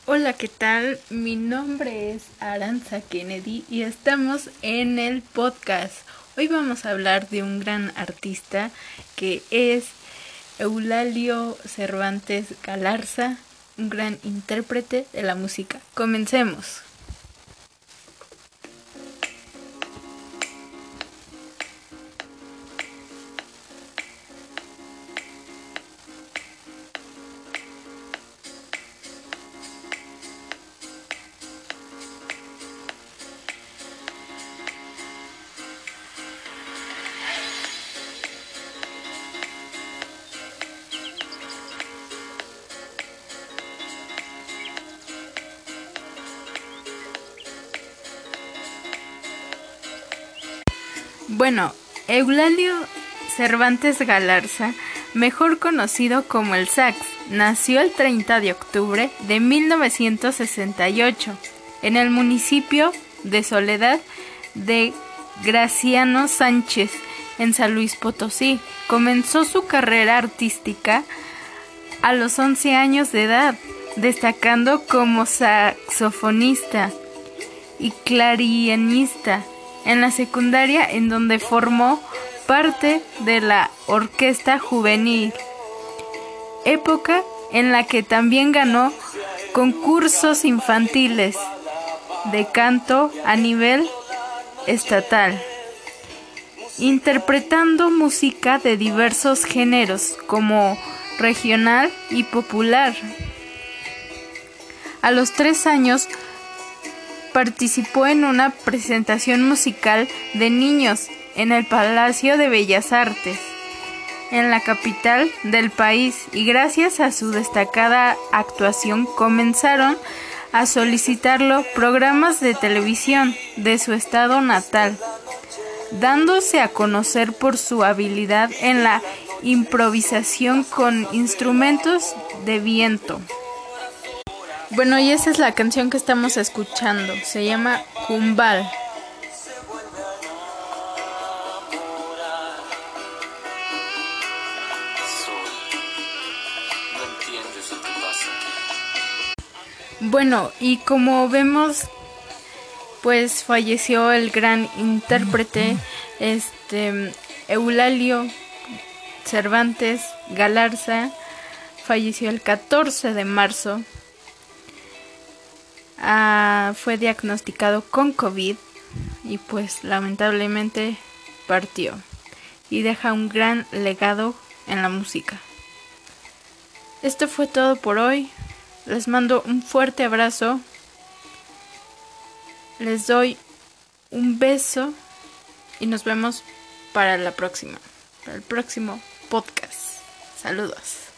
Hola, ¿qué tal? Mi nombre es Aranza Kennedy y estamos en el podcast. Hoy vamos a hablar de un gran artista que es Eulalio Cervantes Galarza, un gran intérprete de la música. Comencemos. Bueno, Eulalio Cervantes Galarza, mejor conocido como el Sax, nació el 30 de octubre de 1968 en el municipio de Soledad de Graciano Sánchez, en San Luis Potosí. Comenzó su carrera artística a los 11 años de edad, destacando como saxofonista y clarinetista en la secundaria, en donde formó parte de la orquesta juvenil, época en la que también ganó concursos infantiles de canto a nivel estatal, interpretando música de diversos géneros como regional y popular. A los 3 años participó en una presentación musical de niños en el Palacio de Bellas Artes, en la capital del país, y gracias a su destacada actuación comenzaron a solicitarlo programas de televisión de su estado natal, dándose a conocer por su habilidad en la improvisación con instrumentos de viento. Bueno, y esa es la canción que estamos escuchando. Se llama Kumbal. Bueno, y como vemos, pues falleció el gran intérprete Eulalio Cervantes Galarza. Falleció el 14 de marzo. Fue diagnosticado con COVID y pues lamentablemente partió, y deja un gran legado en la música. Esto fue todo por hoy. Les mando un fuerte abrazo. Les doy un beso y nos vemos para el próximo podcast. Saludos.